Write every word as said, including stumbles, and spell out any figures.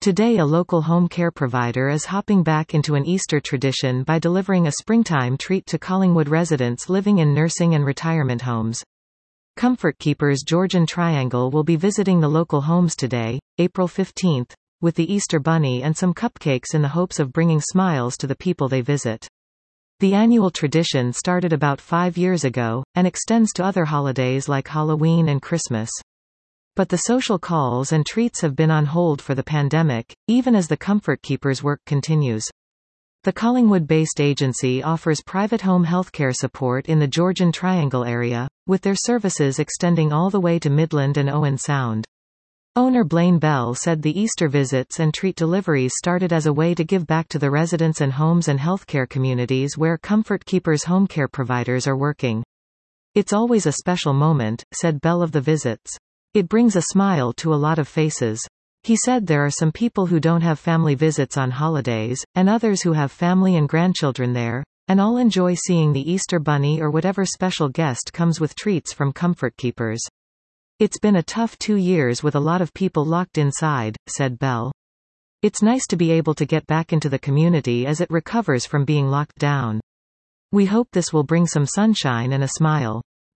Today a local home care provider is hopping back into an Easter tradition by delivering a springtime treat to Collingwood residents living in nursing and retirement homes. Comfort Keepers Georgian Triangle will be visiting the local homes today, April fifteenth, with the Easter Bunny and some cupcakes in the hopes of bringing smiles to the people they visit. The annual tradition started about five years ago, and extends to other holidays like Halloween and Christmas. But the social calls and treats have been on hold for the pandemic, even as the Comfort Keepers work continues. The Collingwood-based agency offers private home healthcare support in the Georgian Triangle area, with their services extending all the way to Midland and Owen Sound. Owner Blaine Bell said the Easter visits and treat deliveries started as a way to give back to the residents and homes and healthcare communities where Comfort Keepers home care providers are working. "It's always a special moment," said Bell of the visits. "It brings a smile to a lot of faces." He said there are some people who don't have family visits on holidays, and others who have family and grandchildren there, and all enjoy seeing the Easter Bunny or whatever special guest comes with treats from Comfort Keepers. "It's been a tough two years with a lot of people locked inside," said Bell. "It's nice to be able to get back into the community as it recovers from being locked down. We hope this will bring some sunshine and a smile."